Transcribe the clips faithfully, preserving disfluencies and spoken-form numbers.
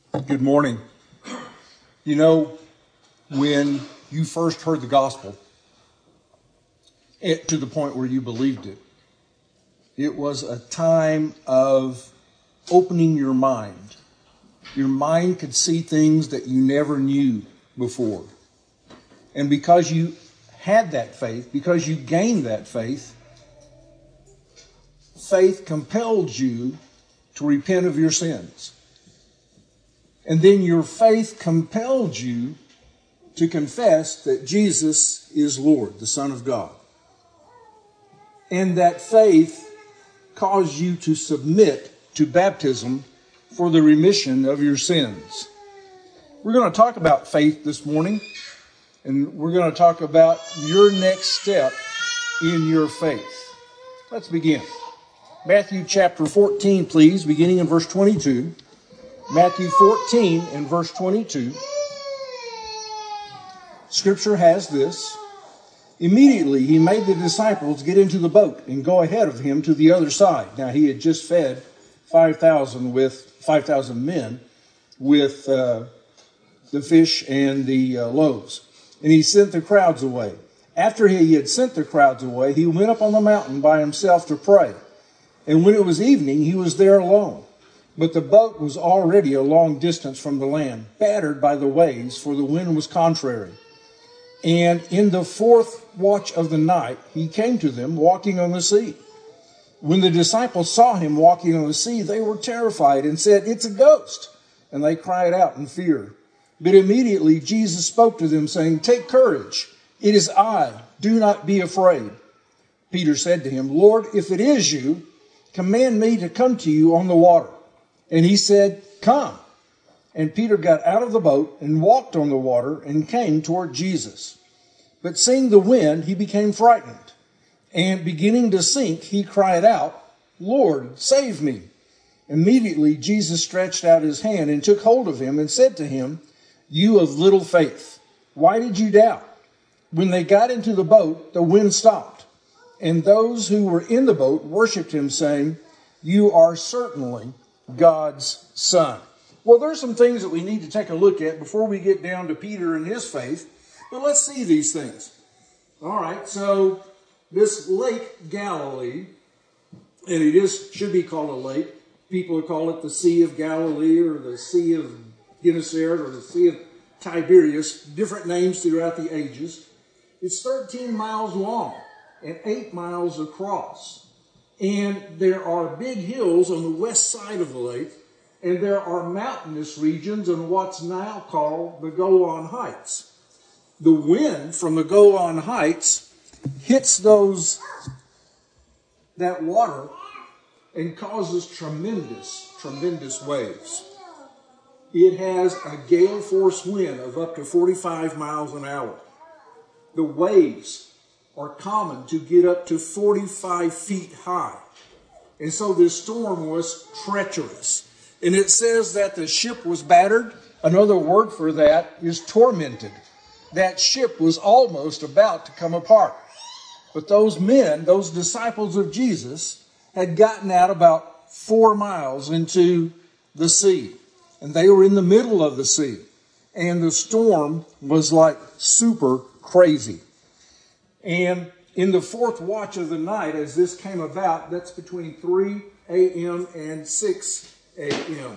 Good morning. You know, when you first heard the gospel, it, to the point where you believed it, it was a time of opening your mind. Your mind could see things that you never knew before. And because you had that faith, because you gained that faith, faith compelled you to repent of your sins. And then your faith compelled you to confess that Jesus is Lord, the Son of God. And that faith caused you to submit to baptism for the remission of your sins. We're going to talk about faith this morning, and we're going to talk about your next step in your faith. Let's begin. Matthew chapter fourteen, please, beginning in verse twenty-two. Matthew fourteen and verse twenty-two. Scripture has this. Immediately he made the disciples get into the boat and go ahead of him to the other side. Now he had just fed five thousand with five thousand men with uh, the fish and the uh, loaves. And he sent the crowds away. After he had sent the crowds away, he went up on the mountain by himself to pray. And when it was evening, he was there alone. But the boat was already a long distance from the land, battered by the waves, for the wind was contrary. And in the fourth watch of the night, he came to them walking on the sea. When the disciples saw him walking on the sea, they were terrified and said, "It's a ghost." And they cried out in fear. But immediately Jesus spoke to them, saying, "Take courage. It is I. Do not be afraid." Peter said to him, "Lord, if it is you, command me to come to you on the water." And he said, "Come." And Peter got out of the boat and walked on the water and came toward Jesus. But seeing the wind, he became frightened. And beginning to sink, he cried out, "Lord, save me." Immediately Jesus stretched out his hand and took hold of him and said to him, "You of little faith, why did you doubt?" When they got into the boat, the wind stopped. And those who were in the boat worshipped him, saying, "You are certainly God's Son." Well, there's some things that we need to take a look at before we get down to Peter and his faith. But let's see these things. All right, so this Lake Galilee, and it is should be called a lake. People call it the Sea of Galilee or the Sea of Gennesaret or the Sea of Tiberias, different names throughout the ages. It's thirteen miles long and eight miles across. And there are big hills on the west side of the lake, and there are mountainous regions on what's now called the Golan Heights. The wind from the Golan Heights hits those, that water, and causes tremendous, tremendous waves. It has a gale force wind of up to forty-five miles an hour. The waves are common to get up to forty-five feet high. And so this storm was treacherous. And it says that the ship was battered. Another word for that is tormented. That ship was almost about to come apart. But those men, those disciples of Jesus, had gotten out about four miles into the sea. And they were in the middle of the sea. And the storm was like super crazy. And in the fourth watch of the night, as this came about, that's between three a.m. and six a.m.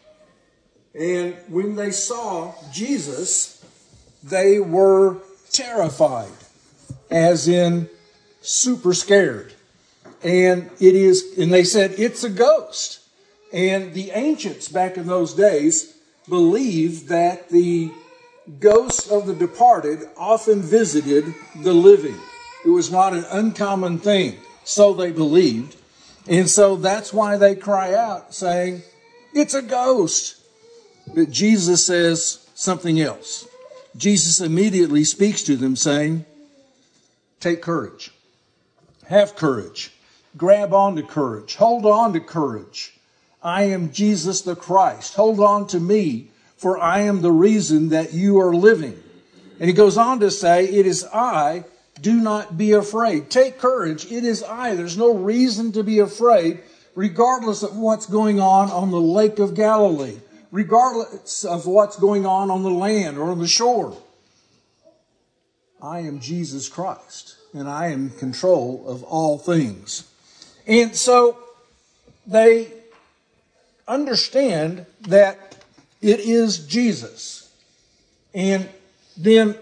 And when they saw Jesus, they were terrified, as in super scared. And it is, and they said, "It's a ghost." And the ancients back in those days believed that the ghosts of the departed often visited the living. It was not an uncommon thing, so they believed. And so that's why they cry out saying, "It's a ghost." But Jesus says something else. Jesus immediately speaks to them saying, "Take courage. Have courage. Grab on to courage. Hold on to courage. I am Jesus the Christ. Hold on to me, for I am the reason that you are living." And he goes on to say, "It is I. Do not be afraid." Take courage. It is I. There's no reason to be afraid, regardless of what's going on on the Lake of Galilee, regardless of what's going on on the land or on the shore. I am Jesus Christ, and I am in control of all things. And so they understand that it is Jesus. And then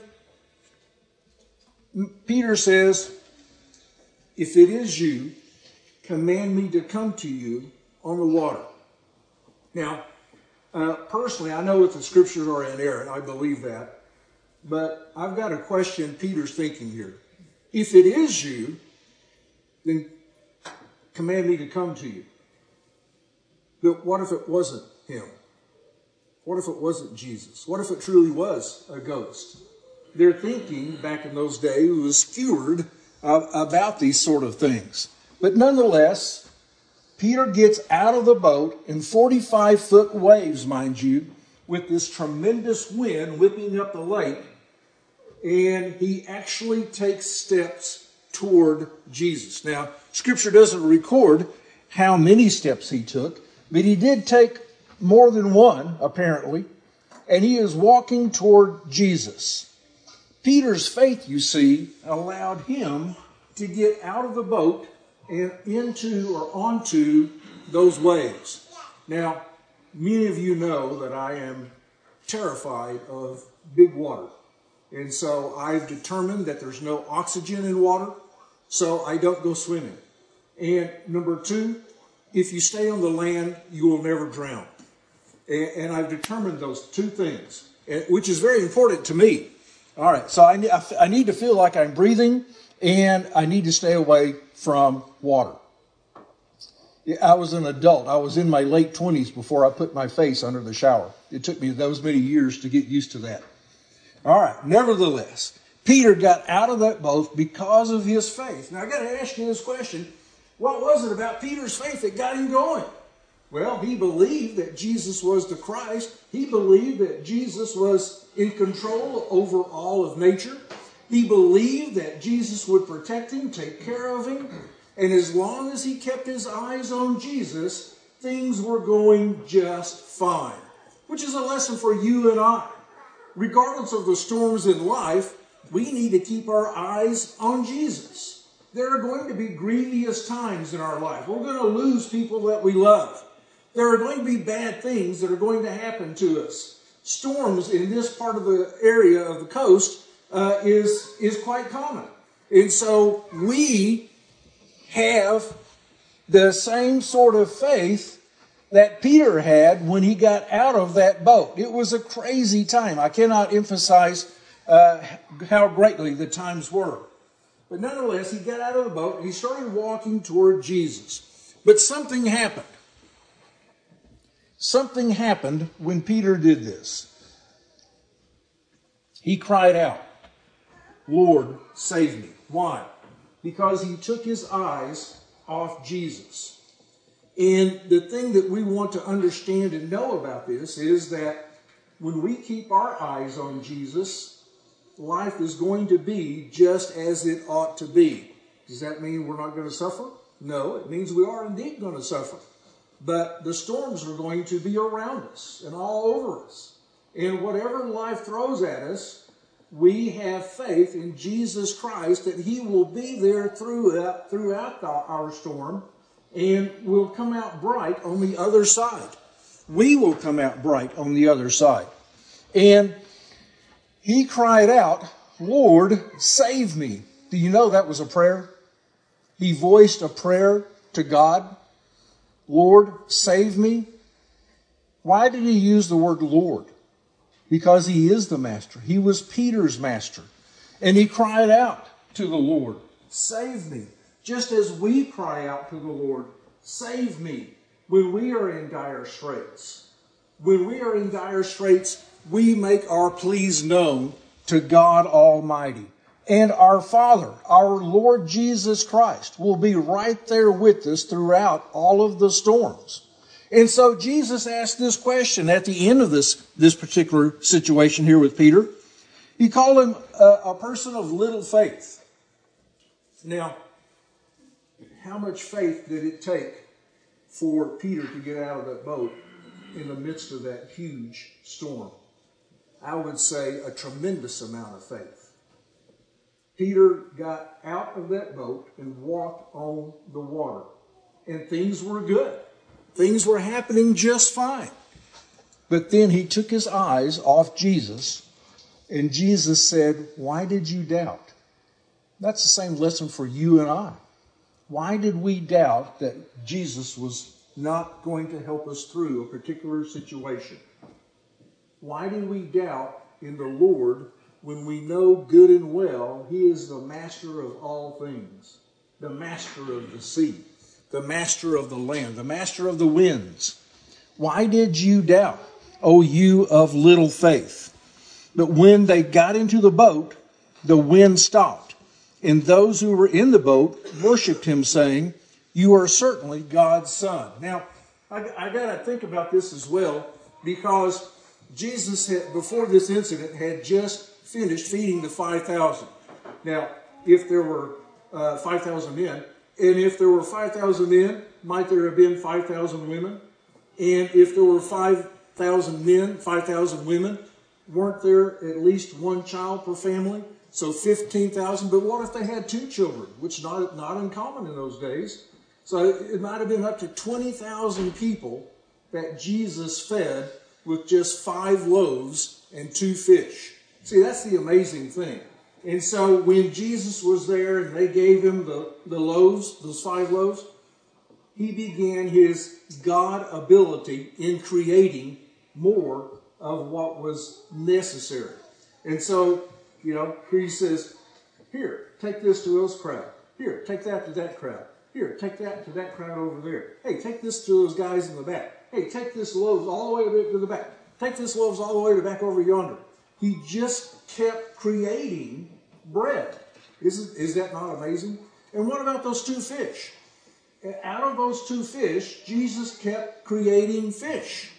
Peter says, if it is you, command me to come to you on the water. Now, uh, personally, I know that the scriptures are inerrant. I believe that. But I've got to question Peter's thinking here. If it is you, then command me to come to you. But what if it wasn't him? What if it wasn't Jesus? What if it truly was a ghost? Their thinking back in those days was skewed uh, about these sort of things. But nonetheless, Peter gets out of the boat in forty-five foot waves, mind you, with this tremendous wind whipping up the lake, and he actually takes steps toward Jesus. Now, Scripture doesn't record how many steps he took, but he did take more than one, apparently, and he is walking toward Jesus. Peter's faith, you see, allowed him to get out of the boat and into or onto those waves. Now, many of you know that I am terrified of big water. And so I've determined that there's no oxygen in water, so I don't go swimming. And number two, if you stay on the land, you will never drown. And I've determined those two things, which is very important to me. All right, so I need to feel like I'm breathing, and I need to stay away from water. I was an adult. I was in my late twenties before I put my face under the shower. It took me those many years to get used to that. All right, nevertheless, Peter got out of that boat because of his faith. Now, I got to ask you this question. What was it about Peter's faith that got him going? Well, he believed that Jesus was the Christ. He believed that Jesus was in control over all of nature. He believed that Jesus would protect him, take care of him. And as long as he kept his eyes on Jesus, things were going just fine. Which is a lesson for you and I. Regardless of the storms in life, we need to keep our eyes on Jesus. There are going to be grievous times in our life. We're going to lose people that we love. There are going to be bad things that are going to happen to us. Storms in this part of the area of the coast uh, is, is quite common. And so we have the same sort of faith that Peter had when he got out of that boat. It was a crazy time. I cannot emphasize uh, how greatly the times were. But nonetheless, he got out of the boat and he started walking toward Jesus. But something happened. Something happened when Peter did this. He cried out, "Lord, save me." Why? Because he took his eyes off Jesus. And the thing that we want to understand and know about this is that when we keep our eyes on Jesus, life is going to be just as it ought to be. Does that mean we're not going to suffer? No, it means we are indeed going to suffer. But the storms are going to be around us and all over us. And whatever life throws at us, we have faith in Jesus Christ that he will be there throughout, throughout the, our storm, and will come out bright on the other side. We will come out bright on the other side. And he cried out, "Lord, save me." Do you know that was a prayer? He voiced a prayer to God. Lord, save me. Why did he use the word Lord? Because he is the master. He was Peter's master. And he cried out to the Lord, "Save me." Just as we cry out to the Lord, "Save me," when we are in dire straits. When we are in dire straits, we make our pleas known to God Almighty. And our Father, our Lord Jesus Christ, will be right there with us throughout all of the storms. And so Jesus asked this question at the end of this, this particular situation here with Peter. He called him a, a person of little faith. Now, how much faith did it take for Peter to get out of that boat in the midst of that huge storm? I would say a tremendous amount of faith. Peter got out of that boat and walked on the water. And things were good. Things were happening just fine. But then he took his eyes off Jesus, and Jesus said, "Why did you doubt?" That's the same lesson for you and I. Why did we doubt that Jesus was not going to help us through a particular situation? Why do we doubt in the Lord when we know good and well He is the master of all things, the master of the sea, the master of the land, the master of the winds? Why did you doubt, O you of little faith? But when they got into the boat, the wind stopped, and those who were in the boat worshipped Him, saying, "You are certainly God's Son." Now, I, I got to think about this as well, because Jesus, had, before this incident, had just finished feeding the five thousand. Now, if there were uh, five thousand men, and if there were five thousand men, might there have been five thousand women? And if there were five thousand men, five thousand women, weren't there at least one child per family? So fifteen thousand. But what if they had two children, which not not uncommon in those days? So it might have been up to twenty thousand people that Jesus fed with just five loaves and two fish. See, that's the amazing thing. And so when Jesus was there and they gave him the, the loaves, those five loaves, he began his God ability in creating more of what was necessary. And so, you know, he says, "Here, take this to this crowd. Here, take that to that crowd. Here, take that to that crowd over there. Hey, take this to those guys in the back. Hey, take this loaves all the way to the back. Take this loaves all the way to back over yonder." He just kept creating bread. Isn't, is that not amazing? And what about those two fish? Out of those two fish, Jesus kept creating fish.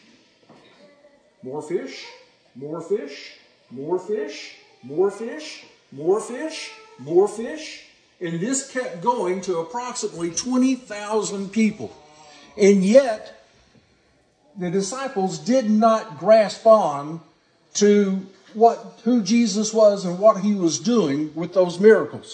More fish, more fish, more fish, more fish, more fish, more fish. And this kept going to approximately twenty thousand people. And yet, the disciples did not grasp on to what who Jesus was and what He was doing with those miracles.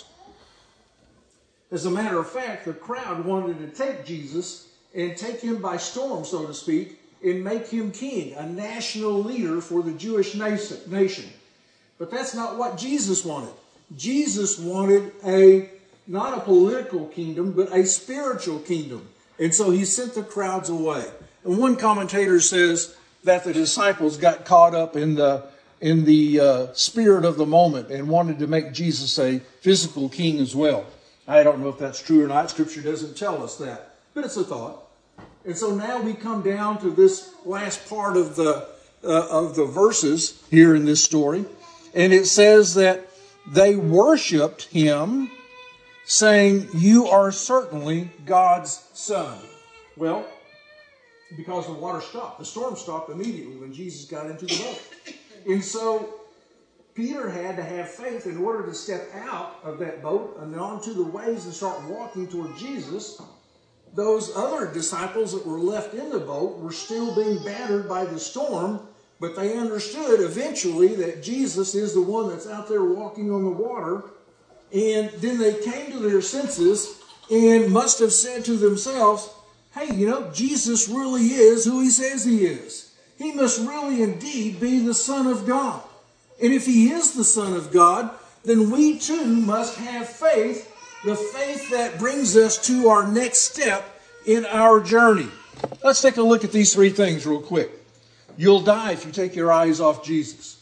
As a matter of fact, the crowd wanted to take Jesus and take Him by storm, so to speak, and make Him king, a national leader for the Jewish nation. But that's not what Jesus wanted. Jesus wanted a not a political kingdom, but a spiritual kingdom. And so He sent the crowds away. And one commentator says that the disciples got caught up in the in the uh, spirit of the moment and wanted to make Jesus a physical king as well. I don't know if that's true or not. Scripture doesn't tell us that, but it's a thought. And so now we come down to this last part of the uh, of the verses here in this story, and it says that they worshipped Him, saying, "You are certainly God's Son." Well, because the water stopped. The storm stopped immediately when Jesus got into the boat. And so Peter had to have faith in order to step out of that boat and onto the waves and start walking toward Jesus. Those other disciples that were left in the boat were still being battered by the storm, but they understood eventually that Jesus is the one that's out there walking on the water. And then they came to their senses and must have said to themselves, "Hey, you know, Jesus really is who He says He is. He must really indeed be the Son of God. And if He is the Son of God, then we too must have faith, the faith that brings us to our next step in our journey." Let's take a look at these three things real quick. You'll die if you take your eyes off Jesus.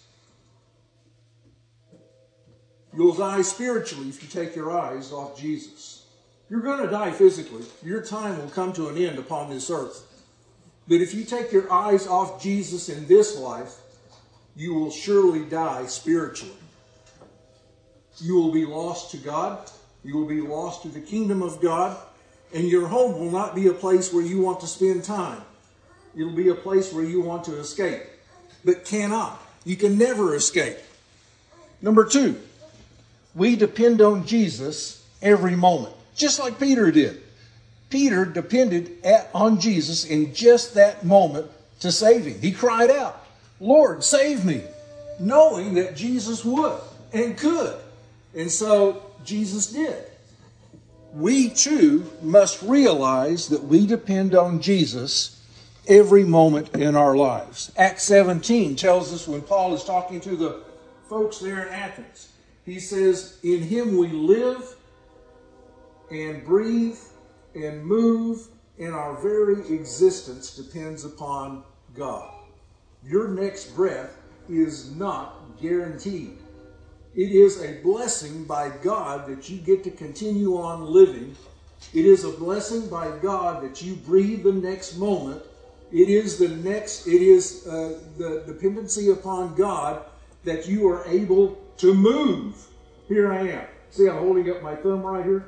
You'll die spiritually if you take your eyes off Jesus. You're going to die physically. Your time will come to an end upon this earth. But if you take your eyes off Jesus in this life, you will surely die spiritually. You will be lost to God. You will be lost to the kingdom of God. And your home will not be a place where you want to spend time. It'll be a place where you want to escape, but cannot. You can never escape. Number two, we depend on Jesus every moment, just like Peter did. Peter depended at, on Jesus in just that moment to save him. He cried out, Lord, save me, knowing that Jesus would and could. And so Jesus did. We too must realize that we depend on Jesus every moment in our lives. Acts seventeen tells us when Paul is talking to the folks there in Athens, he says, in him we live and breathe and move, and our very existence depends upon God. Your next breath is not guaranteed. It is a blessing by God that you get to continue on living. It is a blessing by God that you breathe the next moment. It is the next, it is uh, the dependency upon God that you are able to move. Here I am. See, I'm holding up my thumb right here.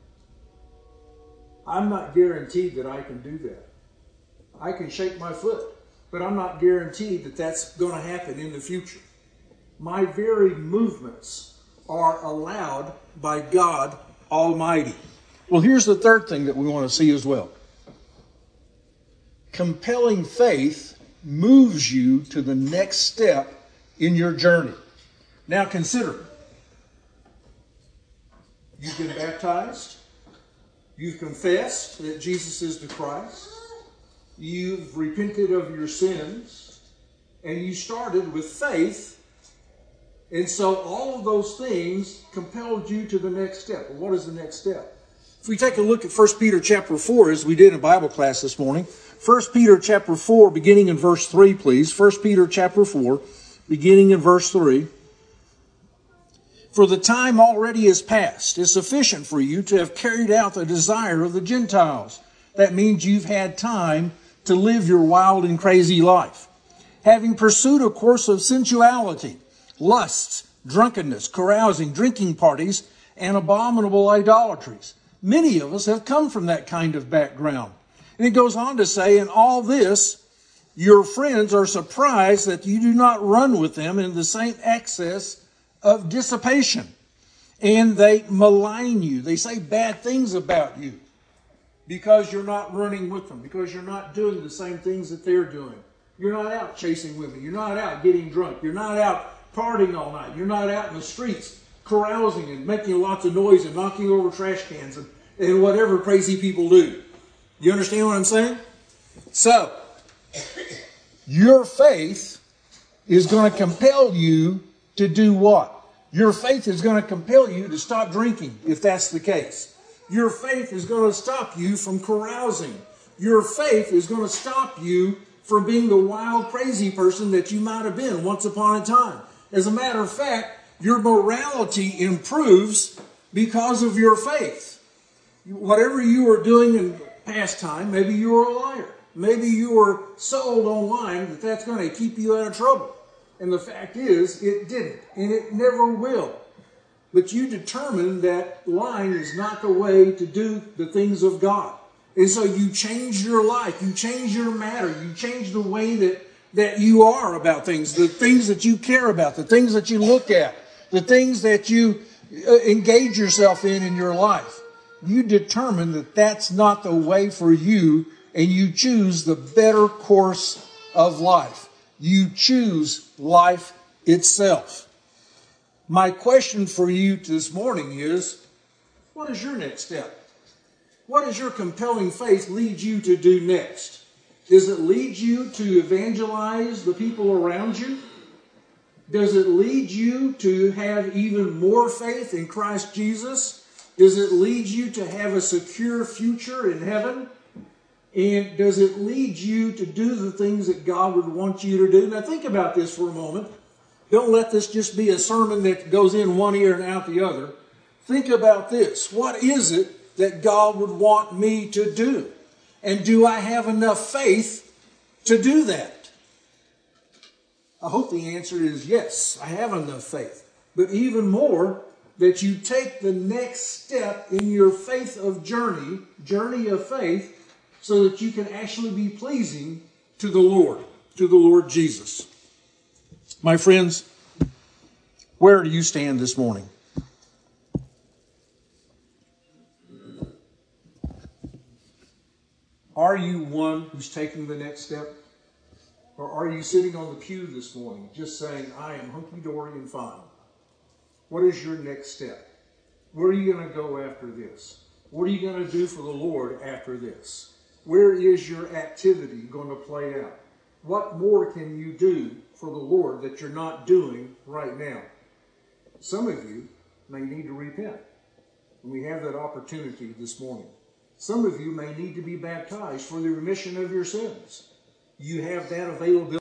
I'm not guaranteed that I can do that. I can shake my foot, but I'm not guaranteed that that's going to happen in the future. My very movements are allowed by God Almighty. Well, here's the third thing that we want to see as well. Compelling faith moves you to the next step in your journey. Now consider, you've been baptized, you've confessed that Jesus is the Christ, you've repented of your sins, and you started with faith. And so all of those things compelled you to the next step. Well, what is the next step? If we take a look at First Peter chapter four, as we did in Bible class this morning, First Peter chapter four, beginning in verse three, please. First Peter chapter four, beginning in verse three. For the time already is past, is sufficient for you to have carried out the desire of the Gentiles. That means you've had time to live your wild and crazy life. Having pursued a course of sensuality, lusts, drunkenness, carousing, drinking parties, and abominable idolatries. Many of us have come from that kind of background. And it goes on to say, in all this, your friends are surprised that you do not run with them in the same excess of dissipation. And they malign you. They say bad things about you because you're not running with them, because you're not doing the same things that they're doing. You're not out chasing women. You're not out getting drunk. You're not out partying all night. You're not out in the streets carousing and making lots of noise and knocking over trash cans and, and whatever crazy people do. You understand what I'm saying? So, your faith is going to compel you to do what? Your faith is going to compel you to stop drinking, if that's the case. Your faith is going to stop you from carousing. Your faith is going to stop you from being the wild, crazy person that you might have been once upon a time. As a matter of fact, your morality improves because of your faith. Whatever you were doing in past time, maybe you were a liar. Maybe you were sold online that that's going to keep you out of trouble. And the fact is, it didn't, and it never will. But you determined that lying is not the way to do the things of God. And so you change your life, you change your matter, you change the way that, that you are about things, the things that you care about, the things that you look at, the things that you engage yourself in in your life. You determine that that's not the way for you, and you choose the better course of life. You choose life itself. My question for you this morning is, what is your next step? What does your compelling faith lead you to do next? Does it lead you to evangelize the people around you? Does it lead you to have even more faith in Christ Jesus? Does it lead you to have a secure future in heaven? And does it lead you to do the things that God would want you to do? Now think about this for a moment. Don't let this just be a sermon that goes in one ear and out the other. Think about this. What is it that God would want me to do? And do I have enough faith to do that? I hope the answer is yes, I have enough faith. But even more, that you take the next step in your faith of journey, journey of faith, so that you can actually be pleasing to the Lord, to the Lord Jesus. My friends, where do you stand this morning? Are you one who's taking the next step? Or are you sitting on the pew this morning just saying, I am hunky-dory and fine? What is your next step? Where are you going to go after this? What are you going to do for the Lord after this? Where is your activity going to play out? What more can you do for the Lord that you're not doing right now? Some of you may need to repent. And we have that opportunity this morning. Some of you may need to be baptized for the remission of your sins. You have that availability.